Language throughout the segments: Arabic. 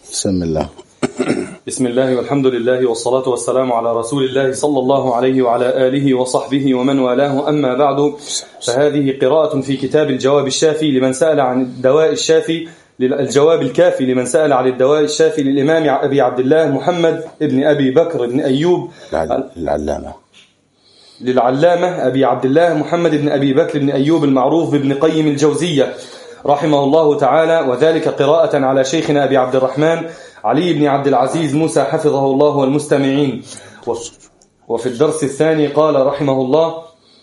بسم الله. بسم الله والحمد لله والصلاة والسلام على رسول الله صلى الله عليه وعلى آله وصحبه ومن والاه. أما بعد، فهذه قراءة في كتاب الجواب الشافي لمن سأل عن الدواء الشافي، الجواب الكافي لمن سأل عن الدواء الشافي للإمام أبي عبد الله محمد ابن أبي بكر ابن أيوب للعلامة أبي عبد الله محمد ابن أبي بكر ابن أيوب المعروف بابن قيم الجوزية رحمه الله تعالى، وذلك قراءة على شيخنا أبي عبد الرحمن علي بن عبد العزيز موسى حفظه الله والمستمعين. وفي الدرس الثاني قال رحمه الله: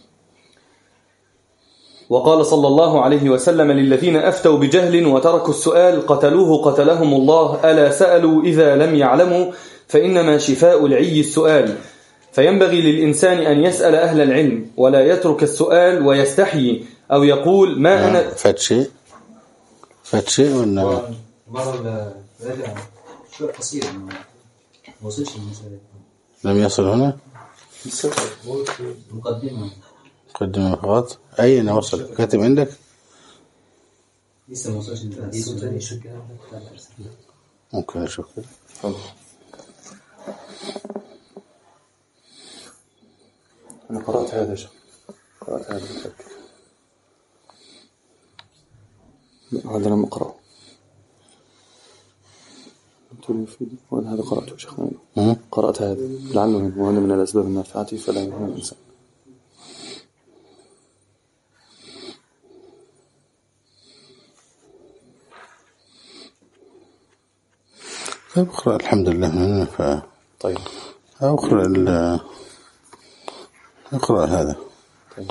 وقال صلى الله عليه وسلم: للذين أفتوا بجهل وتركوا السؤال قتلوه قتلهم الله، ألا سألوا إذا لم يعلموا فإنما شفاء العي السؤال. فينبغي للإنسان أن يسأل أهل العلم ولا يترك السؤال ويستحيي أو يقول ما أنا فتشي ولا مرة رجع شوية قصير ما وصلش المسألة. لم يصل هنا مقدمة فقط. أين وصل؟ كاتب عندك؟ لسه ما وصلش الحديث. ممكن أشوف كده. أنا قرأت هذا هذا لم أقرأه. هذا قرأته شيخنا، قرأت هذا لعله من الأسباب النافعة فلا يهم الإنسان. أقرأ الحمد لله منه. طيب أقرأ هذا. طيب.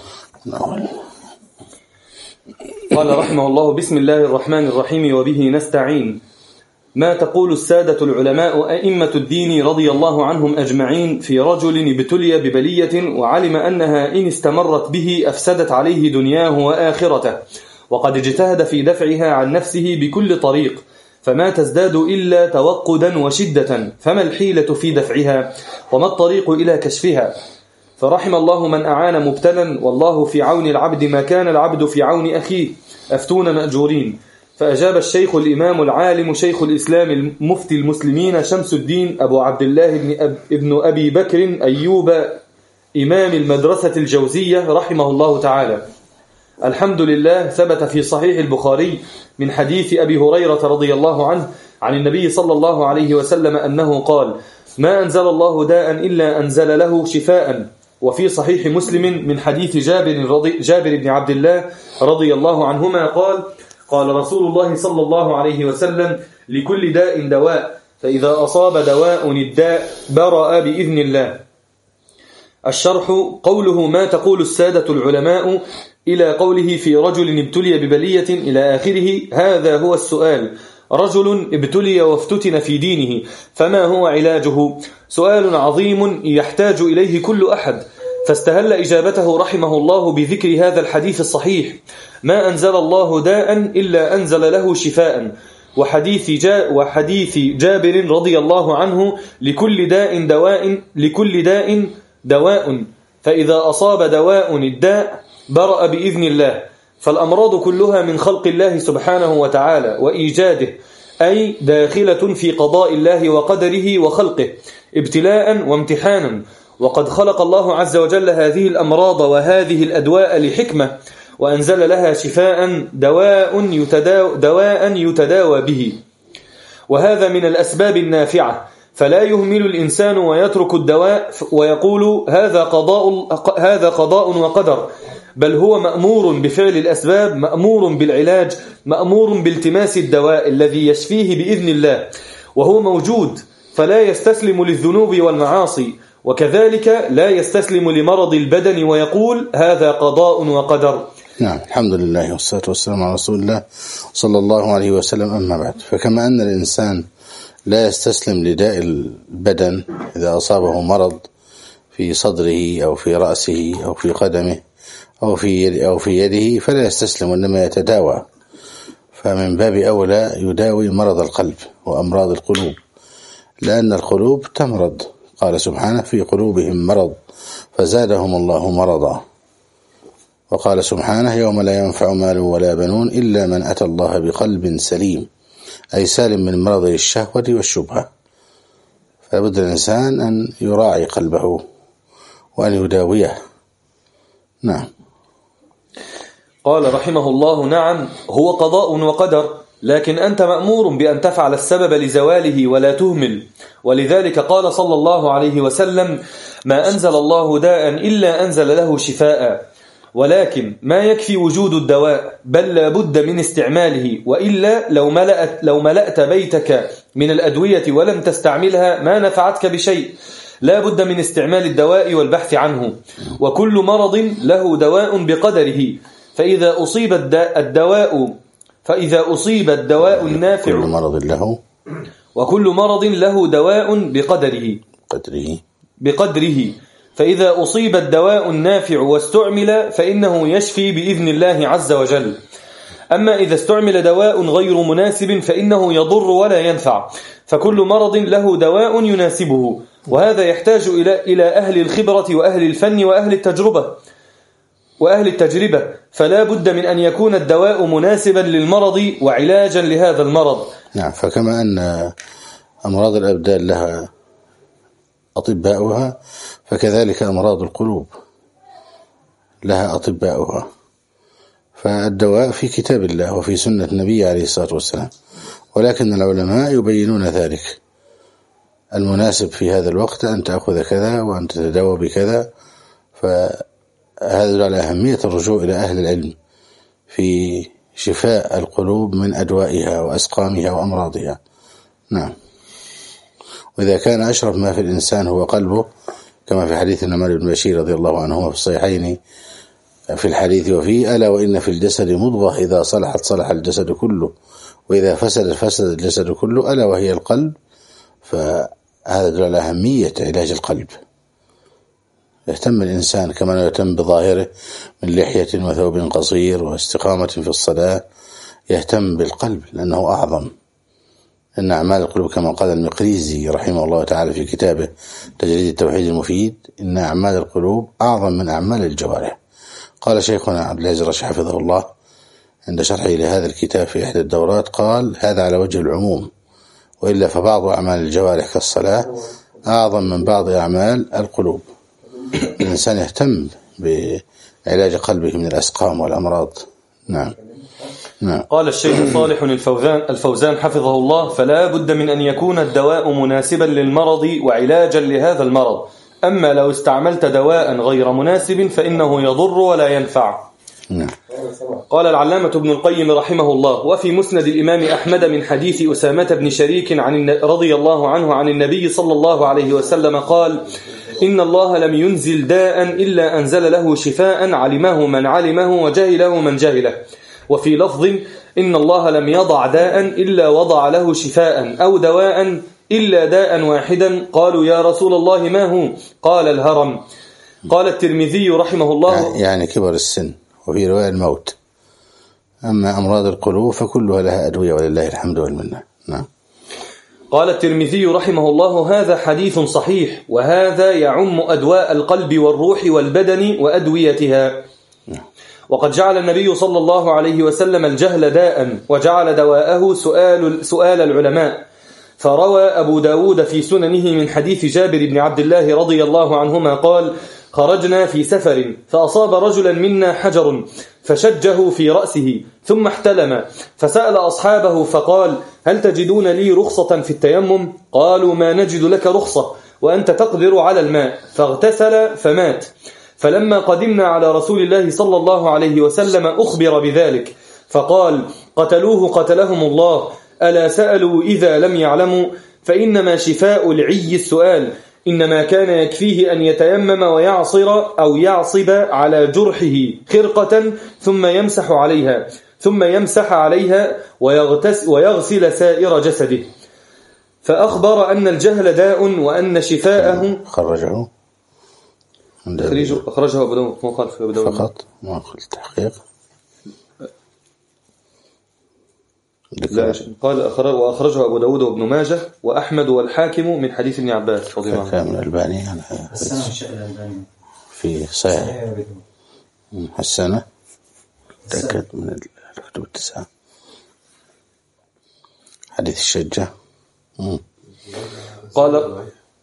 قال رحمه الله: بسم الله الرحمن الرحيم وبه نستعين. ما تقول السادة العلماء أئمة الدين رضي الله عنهم أجمعين في رجل ابتلي ببلية وعلم أنها إن استمرت به أفسدت عليه دنياه وآخرته، وقد اجتهد في دفعها عن نفسه بكل طريق، فما تزداد إلا توقدا وشدة، فما الحيلة في دفعها وما الطريق إلى كشفها؟ فرحم الله من أعان مبتلا، والله في عون العبد ما كان العبد في عون أخيه، أفتون مأجورين. فأجاب الشيخ الإمام العالم شيخ الإسلام المفتي المسلمين شمس الدين أبو عبد الله ابن أبي بكر أيوب إمام المدرسة الجوزية رحمه الله تعالى: الحمد لله، ثبت في صحيح البخاري من حديث أبي هريرة رضي الله عنه عن النبي صلى الله عليه وسلم أنه قال: ما أنزل الله داء إلا أنزل له شفاء. وفي صحيح مسلم من حديث جابر بن عبد الله رضي الله عنهما قال: قال رسول الله صلى الله عليه وسلم: لكل داء دواء، فإذا أصاب دواء الداء برأ بإذن الله. الشرح: قوله ما تقول السادة العلماء إلى قوله في رجل ابتلي ببلية إلى آخره، هذا هو السؤال. رجل ابتلي وافتتن في دينه، فما هو علاجه؟ سؤال عظيم يحتاج إليه كل أحد، فاستهل إجابته رحمه الله بذكر هذا الحديث الصحيح: ما أنزل الله داء إلا أنزل له شفاء، وحديث جابر رضي الله عنه: لكل داء دواء، فإذا أصاب دواء الداء برأ بإذن الله. فالأمراض كلها من خلق الله سبحانه وتعالى وإيجاده، أي داخلة في قضاء الله وقدره وخلقه ابتلاء وامتحانا، وقد خلق الله عز وجل هذه الأمراض وهذه الأدواء لحكمة، وأنزل لها شفاء دواء يتداوى به، وهذا من الأسباب النافعة. فلا يهمل الإنسان ويترك الدواء ويقول هذا قضاء وقدر، بل هو مأمور بفعل الأسباب، مأمور بالعلاج، مأمور بالتماس الدواء الذي يشفيه بإذن الله، وهو موجود، فلا يستسلم للذنوب والمعاصي، وكذلك لا يستسلم لمرض البدن ويقول هذا قضاء وقدر. نعم، الحمد لله والصلاة والسلام على رسول الله صلى الله عليه وسلم. أما بعد، فكما أن الإنسان لا يستسلم لداء البدن إذا أصابه مرض في صدره أو في رأسه أو في قدمه أو في يده فلا يستسلم، وإنما يتداوى. فمن باب أولى يداوي مرض القلب وأمراض القلوب، لأن القلوب تمرض. قال سبحانه: في قلوبهم مرض فزادهم الله مرضا. وقال سبحانه: يوم لا ينفع مال ولا بنون إلا من أتى الله بقلب سليم. أي سالم من مرض الشهوة والشبهة. فلابد الإنسان أن يراعي قلبه وأن يداويه. نعم. قال رحمه الله: نعم، هو قضاء وقدر، لكن أنت مأمور بأن تفعل السبب لزواله ولا تهمل. ولذلك قال صلى الله عليه وسلم: ما أنزل الله داء إلا أنزل له شفاء. ولكن ما يكفي وجود الدواء، بل لا بد من استعماله، وإلا لو ملأت بيتك من الأدوية ولم تستعملها ما نفعتك بشيء. لا بد من استعمال الدواء والبحث عنه. وكل مرض له دواء بقدره، فإذا أصيب الدواء النافع، وكل مرض له دواء بقدره، فإذا أصيب الدواء النافع واستعمل فإنه يشفي بإذن الله عز وجل. أما إذا استعمل دواء غير مناسب فإنه يضر ولا ينفع. فكل مرض له دواء يناسبه، وهذا يحتاج إلى أهل الخبرة وأهل الفن وأهل التجربة. فلا بد من أن يكون الدواء مناسبا للمرض وعلاجا لهذا المرض. نعم. فكما أن أمراض الأبدان لها أطباؤها، فكذلك أمراض القلوب لها أطباؤها. فالدواء في كتاب الله وفي سنة النبي عليه الصلاة والسلام، ولكن العلماء يبينون ذلك. المناسب في هذا الوقت أن تأخذ كذا وأن تتداوى بكذا. فهذا على أهمية الرجوع إلى أهل العلم في شفاء القلوب من أدوائها وأسقامها وأمراضها. نعم. وإذا كان أشرف ما في الإنسان هو قلبه، كما في حديث النعمان بن بشير رضي الله عنهما في الصحيحين في الحديث وفيه: ألا وإن في الجسد مضغة إذا صلحت صلح الجسد كله، وإذا فسد فسد الجسد كله، ألا وهي القلب. فهذا يدل على أهمية علاج القلب. يهتم الإنسان كما يهتم بظاهره من لحية وثوب قصير واستقامة في الصلاة، يهتم بالقلب لأنه أعظم. إن أعمال القلوب كما قال المقريزي رحمه الله تعالى في كتابه تجريد التوحيد المفيد: إن أعمال القلوب أعظم من أعمال الجوارح. قال شيخنا عبد العزيز الرشح حفظه الله عند شرحه لهذا الكتاب في إحدى الدورات، قال: هذا على وجه العموم، وإلا فبعض أعمال الجوارح كالصلاة أعظم من بعض أعمال القلوب. الإنسان يهتم بعلاج قلبه من الأسقام والأمراض. نعم. نعم. قال الشيخ صالح الفوزان حفظه الله: فلا بد من أن يكون الدواء مناسبا للمرض وعلاجا لهذا المرض. أما لو استعملت دواء غير مناسب فإنه يضر ولا ينفع. نعم. قال العلامة ابن القيم رحمه الله: وفي مسند الإمام أحمد من حديث أسامة بن شريك رضي الله عنه عن النبي صلى الله عليه وسلم قال: إن الله لم ينزل داء إلا أنزل له شفاء، علمه من علمه وجهله من جهله. وفي لفظ: إن الله لم يضع داء إلا وضع له شفاء، أو دواء إلا داء واحدا. قالوا: يا رسول الله ما هو؟ قال: الهرم. قال الترمذي رحمه الله: يعني كبر السن، وفي رواية الموت. أما أمراض القلوب فكلها لها أدوية ولله الحمد والمنة. نعم. قال الترمذي رحمه الله: هذا حديث صحيح، وهذا يعم أدواء القلب والروح والبدن وأدويتها. وقد جعل النبي صلى الله عليه وسلم الجهل داء، وجعل دواءه سؤال العلماء. فروى أبو داود في سننه من حديث جابر بن عبد الله رضي الله عنهما قال: خرجنا في سفر فأصاب رجلا منا حجر فشجه في رأسه ثم احتلم، فسأل أصحابه فقال: هل تجدون لي رخصة في التيمم؟ قالوا: ما نجد لك رخصة وأنت تقدر على الماء. فاغتسل فمات. فلما قدمنا على رسول الله صلى الله عليه وسلم أخبر بذلك، فقال: قتلوه قتلهم الله، ألا سألوا إذا لم يعلموا؟ فإنما شفاء العي السؤال. إنما كان يكفيه أن يتيمم ويعصر أو يعصب على جرحه خرقة ثم يمسح عليها ويغسل سائر جسده. فأخبر أن الجهل داء وأن شفاءه خرجه أخرجه أبو داود فقط، ما أخذ التحقيق. قال وأخرجه أبو داود وابن ماجه وأحمد والحاكم من حديث ابن عباس رضي الله عنه. كامل الألباني في صحيح السنة، تأكد من الكتب التسعة. حديث الشجة. قال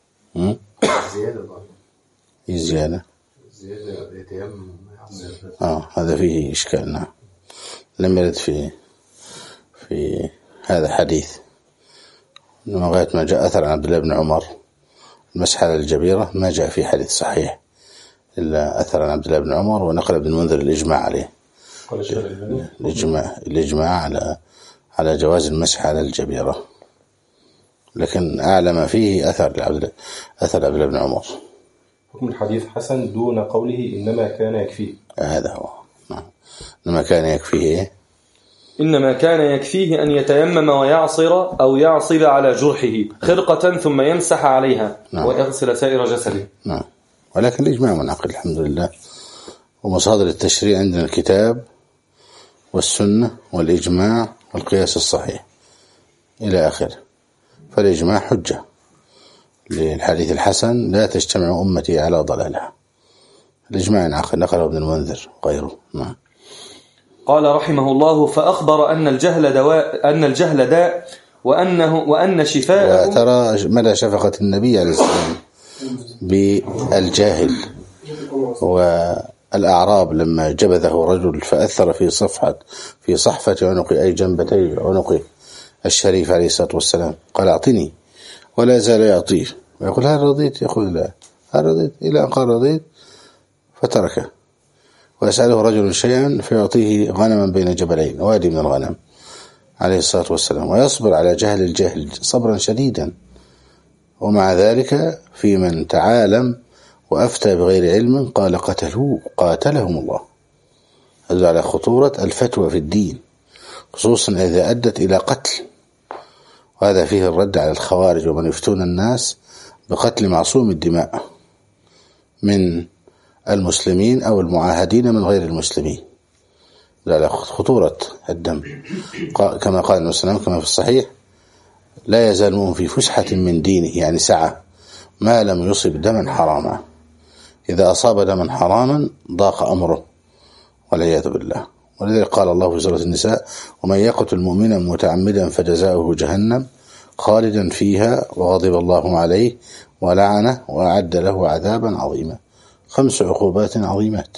زيادة هذا فيه إشكال. نعم لم يرد في هذا حديث، لغاية ما جاء أثر عن عبد الله بن عمر المسح على الجبيرة، ما جاء في حديث صحيح إلا أثر عن عبد الله بن عمر، ونقل ابن المنذر الإجماع عليه، الإجماع على جواز المسح على الجبيرة، لكن أعلم فيه أثر عبد الله بن عمر. حكم الحديث حسن دون قوله إنما كان يكفيه. هذا هو. إنما كان يكفيه إنما كان يكفيه أن يتيمم ويعصر أو يعصب على جرحه خرقة ثم يمسح عليها. نعم. ويغسل سائر جسده. نعم. ولكن الإجماع منعقد الحمد لله، ومصادر التشريع عندنا الكتاب والسنة والإجماع والقياس الصحيح إلى آخره، فالإجماع حجة للحديث الحسن لا تجتمع أمتي على ضلالها. الإجماع نقله ابن المنذر وغيره. نعم. قال رحمه الله: فأخبر أن الجهل داء وأن شفاءه. وترى مدى شفقة النبي عليه السلام بالجاهل. والأعراب لما جبذه رجل فأثر في صحفة عنق أي جنبتي عنق الشريف عليه الصلاة والسلام، قال أعطني، ولا زال يعطيه ويقول هل رضيت؟ يقول لا. هل رضيت؟ إلى أن قال رضيت فتركه. ويسأله رجل شيئا فيعطيه غنما بين جبلين، وادي من الغنم عليه الصلاة والسلام، ويصبر على جهل الجاهل صبرا شديدا. ومع ذلك في من تعالم وأفتى بغير علم قال قاتلهم الله. هذا على خطورة الفتوى في الدين، خصوصا إذا أدت إلى قتل، وهذا فيه الرد على الخوارج ومن يفتون الناس بقتل معصوم الدماء من المسلمين أو المعاهدين من غير المسلمين، على خطورة الدم. كما قال النبي صلى الله عليه وسلم كما في الصحيح: لا يزال المؤمن في فسحة من دينه، يعني سعة، ما لم يصب دما حراما. إذا أصاب دما حراما ضاق أمره والعياذ بالله. ولذلك قال الله في سورة النساء: ومن يقتل مؤمنا متعمدا فجزاؤه جهنم خالدا فيها وغضب الله عليه ولعنه وأعد له عذابا عظيما. 5 عقوبات عظيمات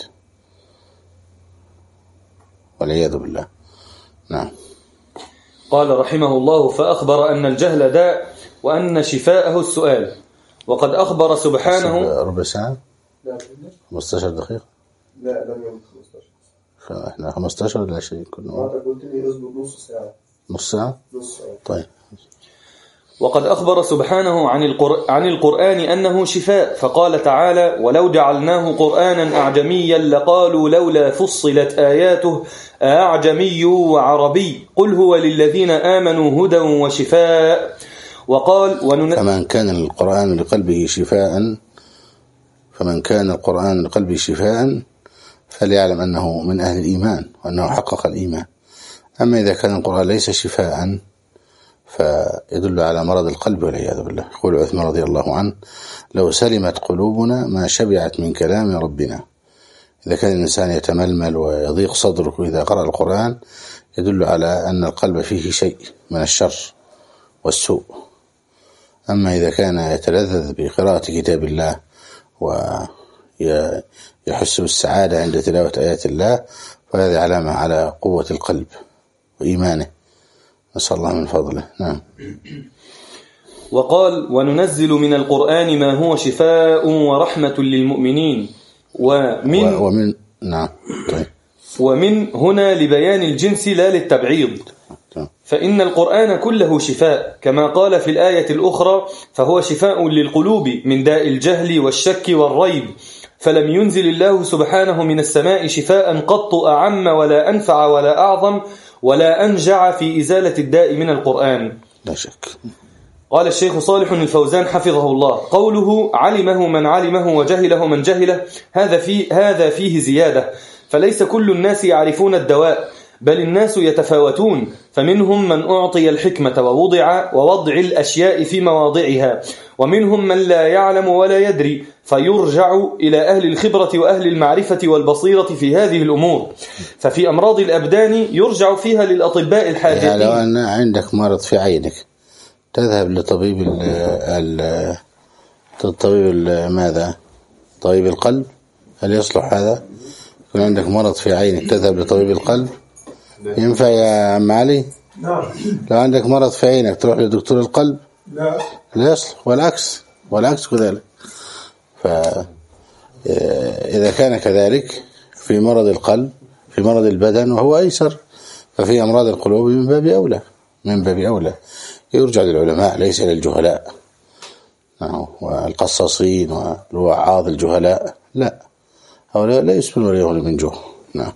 والعياذ بالله. نعم. قال رحمه الله: فأخبر أن الجهل داء وأن شفاءه السؤال. وقد أخبر سبحانه. ربع ساعة؟ لا 15 دقيقة؟ لا لم يوم 15. فإحنا 15 ولا 20 كنا؟ ما قلت لي اصبر نص ساعة. نص ساعة؟ نص ساعة. طيب. وقد أخبر سبحانه عن القرآن أنه شفاء، فقال تعالى: ولو جعلناه قرآنا أعجميا لقالوا لولا فصلت آياته أعجمي وعربي قل هو للذين آمنوا هدى وشفاء. وقال: فمن كان القرآن لقلبه شفاء فليعلم أنه من أهل الإيمان وأنه حقق الإيمان. أما إذا كان القرآن ليس شفاء فيدل على مرض القلب والعياذ بالله. يقول عثمان رضي الله عنه: لو سلمت قلوبنا ما شبعت من كلام ربنا. إذا كان الإنسان يتململ ويضيق صدره إذا قرأ القرآن يدل على أن القلب فيه شيء من الشر والسوء. أما إذا كان يتلذذ بقراءة كتاب الله ويحس بالسعادة عند تلاوة آيات الله فهذه علامة على قوة القلب وإيمانه، نسأل الله من فضله. نعم. وقال: وننزل من القرآن ما هو شفاء ورحمة للمؤمنين. ومن نعم. طيب. ومن هنا لبيان الجنس لا للتبعيض، فإن القرآن كله شفاء، كما قال في الآية الأخرى: فهو شفاء للقلوب من داء الجهل والشك والريب. فلم ينزل الله سبحانه من السماء شفاء قط أعم ولا أنفع ولا أعظم ولا أنجع في إزالة الداء من القرآن. لا شك. قال الشيخ صالح الفوزان حفظه الله: قوله علمه من علمه وجهله من جهله هذا فيه زيادة، فليس كل الناس يعرفون الدواء، بل الناس يتفاوتون، فمنهم من أعطي الحكمة ووضع الأشياء في مواضعها، ومنهم من لا يعلم ولا يدري، فيرجع إلى أهل الخبرة وأهل المعرفة والبصيرة في هذه الأمور. ففي أمراض الأبدان يرجع فيها للأطباء الحاذقين. يعني لو أن عندك مرض في عينك تذهب لطبيب ماذا؟ طبيب القلب؟ هل يصلح هذا؟ يكون عندك مرض في عينك تذهب لطبيب القلب؟ ينفع يا عم علي؟ نعم. لو عندك مرض في عينك تروح لدكتور القلب؟ لا يصلح، والعكس كذلك. فإذا كان كذلك في مرض القلب، في مرض البدن وهو أيسر، ففي أمراض القلوب من باب أولى يرجع للعلماء ليس للجهلاء والقصاصين والوعاظ الجهلاء، لا، هؤلاء لا يسمن ولا يغني من جوع. نعم.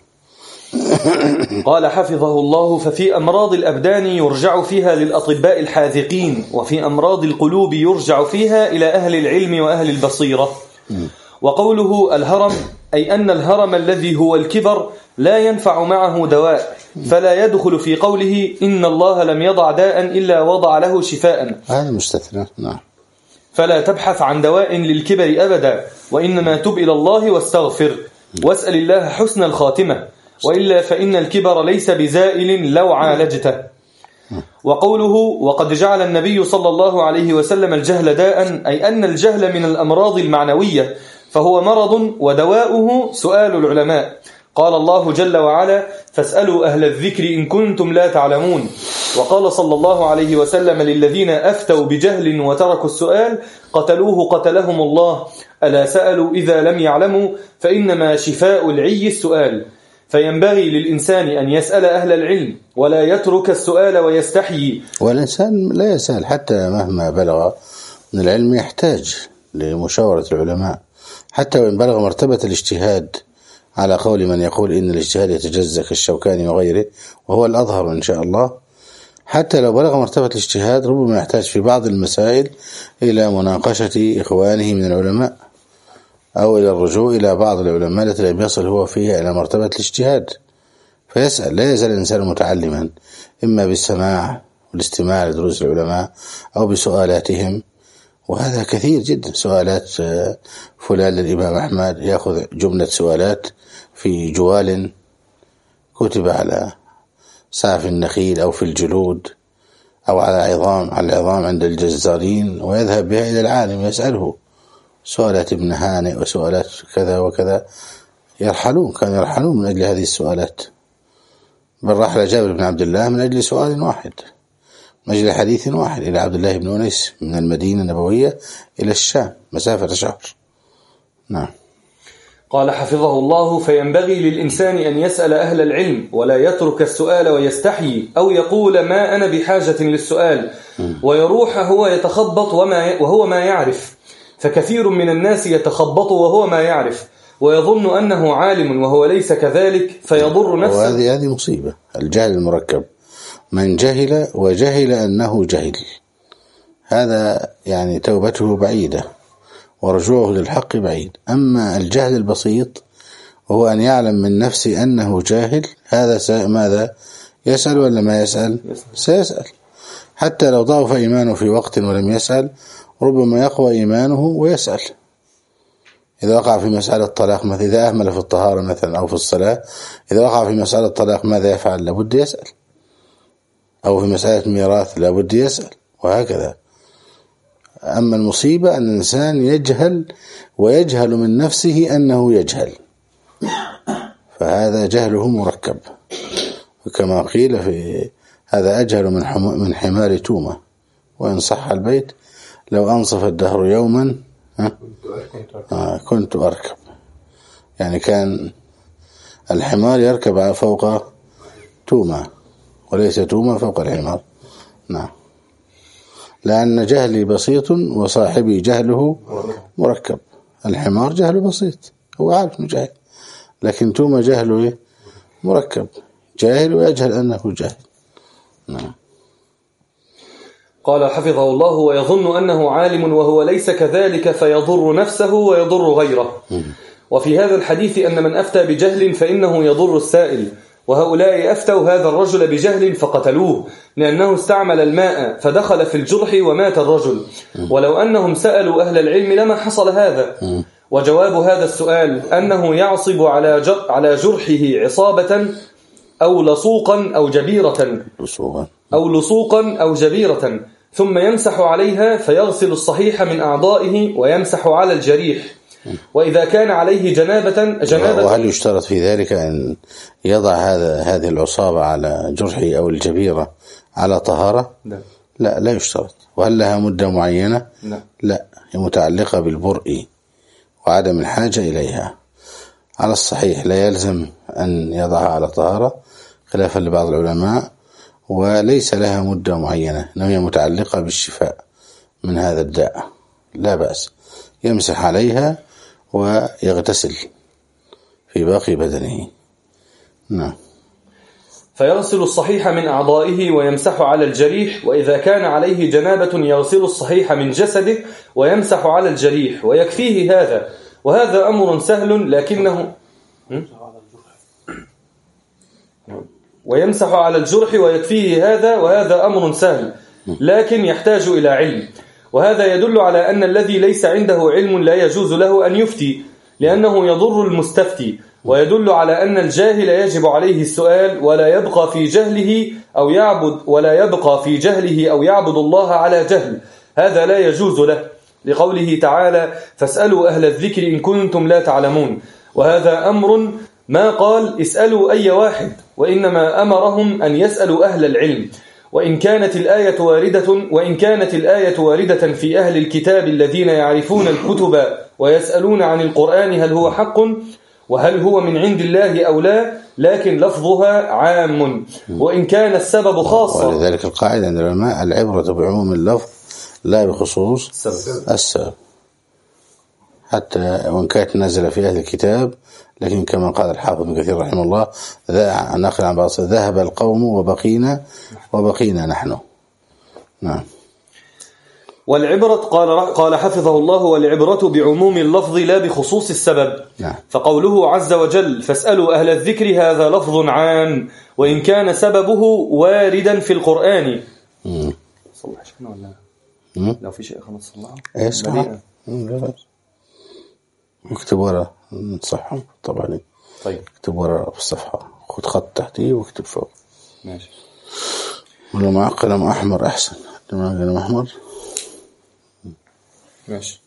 قال حفظه الله: ففي أمراض الأبدان يرجع فيها للأطباء الحاذقين، وفي أمراض القلوب يرجع فيها إلى أهل العلم وأهل البصيرة. وقوله الهرم أي أن الهرم الذي هو الكبر لا ينفع معه دواء، فلا يدخل في قوله إن الله لم يضع داء إلا وضع له شفاء، هذا مستثنى. نعم. فلا تبحث عن دواء للكبر أبدا، وإنما تب إلى الله واستغفر واسأل الله حسن الخاتمة، وإلا فإن الكبر ليس بزائل لو عالجته. وقوله وقد جعل النبي صلى الله عليه وسلم الجهل داء، أي أن الجهل من الأمراض المعنوية، فهو مرض ودواؤه سؤال العلماء. قال الله جل وعلا: فاسألوا أهل الذكر إن كنتم لا تعلمون. وقال صلى الله عليه وسلم للذين أفتوا بجهل وتركوا السؤال: قتلهم الله، ألا سألوا إذا لم يعلموا، فإنما شفاء العي السؤال. فينبغي للإنسان أن يسأل أهل العلم ولا يترك السؤال ويستحيي. والإنسان لا يسأل حتى مهما بلغ من العلم، يحتاج لمشاورة العلماء، حتى وإن بلغ مرتبة الاجتهاد، على قول من يقول إن الاجتهاد يتجزأ كالشوكاني وغيره، وهو الأظهر إن شاء الله. حتى لو بلغ مرتبة الاجتهاد ربما يحتاج في بعض المسائل إلى مناقشة إخوانه من العلماء، أو إلى الرجوع إلى بعض العلماء التي لم يصل هو فيها إلى مرتبة الاجتهاد، فيسأل. لا يزال الإنسان متعلما، إما بالسماع والاستماع لدروس العلماء أو بسؤالاتهم، وهذا كثير جدا. سؤالات فلان للإمام أحمد، يأخذ جملة سؤالات في جوال كتب على سعف النخيل أو في الجلود أو على العظام عند الجزارين، ويذهب بها إلى العالم يسأله سؤالات ابن هانئ وسؤالات كذا وكذا. كانوا يرحلون من أجل هذه السؤالات. بل رحل جابر بن عبد الله من أجل سؤال واحد، من أجل حديث واحد، إلى عبد الله بن أنيس من المدينة النبوية إلى الشام مسافة شهر. نعم. قال حفظه الله: فينبغي للإنسان أن يسأل أهل العلم ولا يترك السؤال ويستحيي، أو يقول ما أنا بحاجة للسؤال، ويروح هو يتخبط وهو ما يعرف. فكثير من الناس يتخبط وهو ما يعرف، ويظن أنه عالم وهو ليس كذلك، فيضر نفسه. وهذه مصيبة، الجهل المركب. من جهل وجهل أنه جهل، هذا يعني توبته بعيدة ورجوعه للحق بعيد. أما الجهل البسيط وهو أن يعلم من نفسه أنه جاهل، هذا ماذا يسأل ولا ما يسأل؟ سيسأل. حتى لو ضعف إيمانه في وقت ولم يسأل، ربما يقوى إيمانه ويسأل. إذا وقع في مسألة طلاق مثلا، إذا أهمل في الطهارة مثلا أو في الصلاة، إذا وقع في مسألة طلاق ماذا يفعل؟ لابد يسأل. أو في مسألة ميراث لابد يسأل، وهكذا. أما المصيبة أن الإنسان يجهل ويجهل من نفسه أنه يجهل، فهذا جهله مركب. وكما قيل في هذا أجهل من حمار تومة، وإن صح البيت لو أنصف الدهر يوما كنت أركب. يعني كان الحمار يركب فوق تومة، وليس تومة فوق الحمار. نعم. لأن جهلي بسيط وصاحبي جهله مركب. الحمار جهله بسيط، هو عارف انه جاهل، لكن تومة جهله مركب، جاهل ويجهل أنه جاهل. نعم. قال حفظه الله: ويظن أنه عالم وهو ليس كذلك، فيضر نفسه ويضر غيره. وفي هذا الحديث أن من أفتى بجهل فإنه يضر السائل، وهؤلاء أفتوا هذا الرجل بجهل فقتلوه لأنه استعمل الماء فدخل في الجرح ومات الرجل، ولو أنهم سألوا أهل العلم لما حصل هذا. وجواب هذا السؤال أنه يعصب على جرحه عصابة أو لصوقا أو جبيرة ثم يمسح عليها فيغسل الصحيح من أعضائه ويمسح على الجريح. وإذا كان عليه جنابة وهل يشترط في ذلك أن يضع هذه العصابة على جرحه أو الجبيرة على طهارة؟ لا يشترط. وهل لها مدة معينة؟ لا، هي متعلقة بالبرء وعدم الحاجة إليها. على الصحيح لا يلزم أن يضعها على طهارة خلافا لبعض العلماء، وليس لها مدة معينة، إنها هي متعلقة بالشفاء من هذا الداء، لا بأس، يمسح عليها ويغتسل في باقي بدنه. نعم. فيغسل الصحيح من أعضائه ويمسح على الجريح، وإذا كان عليه جنابة يغسل الصحيح من جسده ويمسح على الجريح ويكفيه هذا. وهذا أمر سهل لكنه ويمسح على الجرح ويكفيه هذا، وهذا أمر سهل لكن يحتاج إلى علم. وهذا يدل على أن الذي ليس عنده علم لا يجوز له أن يفتي لأنه يضر المستفتي، ويدل على أن الجاهل يجب عليه السؤال ولا يبقى في جهله أو يعبد الله على جهل، هذا لا يجوز له، لقوله تعالى فاسألوا أهل الذكر إن كنتم لا تعلمون. وهذا أمر ما قال اسألوا أي واحد، وإنما أمرهم أن يسألوا أهل العلم. وإن كانت الآية واردة في أهل الكتاب الذين يعرفون الكتب ويسألون عن القرآن هل هو حق وهل هو من عند الله أو لا، لكن لفظها عام، وإن كان السبب خاصا. ولذلك القاعدة عند العلماء العبرة بعموم اللفظ لا بخصوص السبب، حتى وإن كانت نازلة في أهل الكتاب، لكن كما قال الحافظ ابن كثير رحمه الله نقل عن بعض ذهب القوم وبقينا نحن. نعم. والعبرة قال حفظه الله والعبرة بعموم اللفظ لا بخصوص السبب. نعم. فقوله عز وجل فاسألوا أهل الذكر هذا لفظ عام وإن كان سببه واردا في القرآن. صلح شكنا ولا لو في شيء خلص صلحه ايه صح. اكتب ورا نصحهم طبعا. طيب اكتب ورا في الصفحة، خد خط تحتيه واكتب فوق. ماشي. ولو مع قلم أحمر أحسن. مع قلم أحمر ماشي.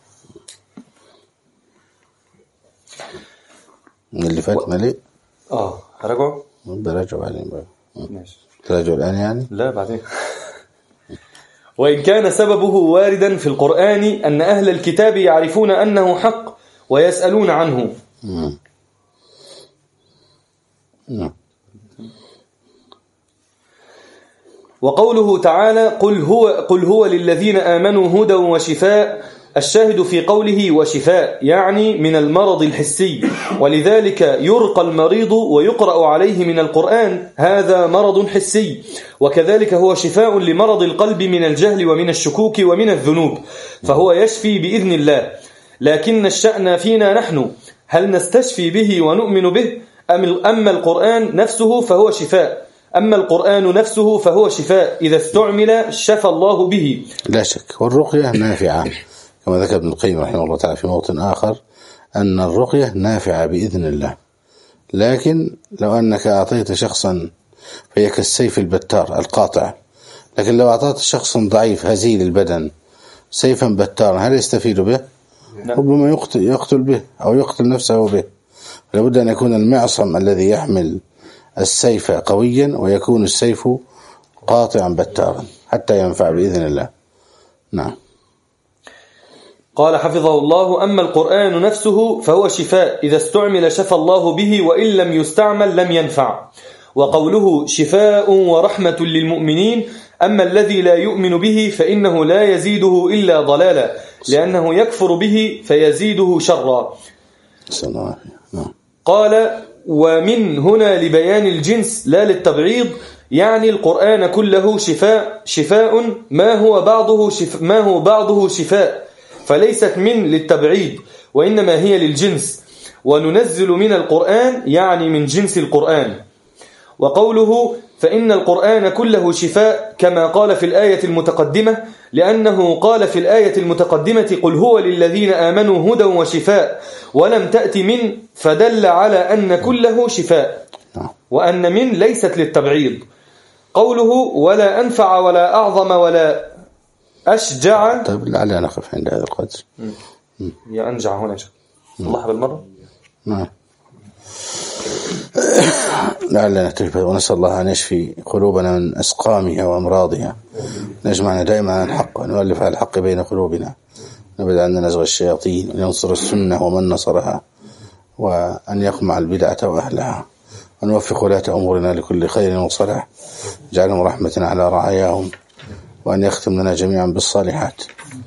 من اللي فات مليء. هرجعه. براجع بعدين بقى. ماشي. تراجع الآن يعني؟ لا بعدين. وإن كان سببه واردا في القرآن أن أهل الكتاب يعرفون أنه حق ويسألون عنه. وقوله تعالى قل هو للذين آمنوا هدى وشفاء، الشاهد في قوله وشفاء يعني من المرض الحسي، ولذلك يرقى المريض ويقرأ عليه من القرآن، هذا مرض حسي. وكذلك هو شفاء لمرض القلب من الجهل ومن الشكوك ومن الذنوب، فهو يشفي بإذن الله. لكن الشأن فينا نحن، هل نستشفي به ونؤمن به أما القرآن نفسه فهو شفاء إذا استعمل شفى الله به لا شك. والرقية نافعة كما ذكر ابن القيم رحمه الله تعالى في موطن آخر أن الرقية نافعة بإذن الله. لكن لو أنك أعطيت شخصا فهي كالسيف البتار القاطع، لكن لو أعطيت شخصا ضعيف هزيل البدن سيفا بتارا هل يستفيد به؟ ربما يقتل به أو يقتل نفسه به. لابد أن يكون المعصم الذي يحمل السيف قويا ويكون السيف قاطعا بتارا حتى ينفع بإذن الله. نعم. قال حفظه الله أما القرآن نفسه فهو شفاء إذا استعمل شفى الله به، وإن لم يستعمل لم ينفع. وقوله شفاء ورحمة للمؤمنين، أما الذي لا يؤمن به فإنه لا يزيده إلا ضلالا، لأنه يكفر به فيزيده شرا. قال ومن هنا لبيان الجنس لا للتبعيض، يعني القرآن كله شفاء ما هو بعضه شفاء، فليست من للتبعيد وإنما هي للجنس. وننزل من القرآن يعني من جنس القرآن. وقوله فإن القرآن كله شفاء كما قال في الآية المتقدمة، لأنه قال في الآية المتقدمة قل هو للذين آمنوا هدى وشفاء، ولم تأت من، فدل على أن كله شفاء، وأن من ليست للتبعيض. قوله ولا أنفع ولا أعظم ولا أشجع. طيب لعلنا نقف عند هذا القدر. يا أنجع هنا الله بالمرة. نعم. لعلنا نكتفي، ونسأل الله أن يشفي قلوبنا من أسقامها وأمراضها، نجمعنا دائما على الحق ونؤلف على الحق بين قلوبنا، نبعد عنا نزغ الشياطين، وأن ينصر السنة ومن نصرها، وأن يقمع البدعة وأهلها، وأن يوفق ولاة أمورنا لكل خير وصلاح، جعلهم رحمة على رعاياهم، وأن يختم لنا جميعا بالصالحات.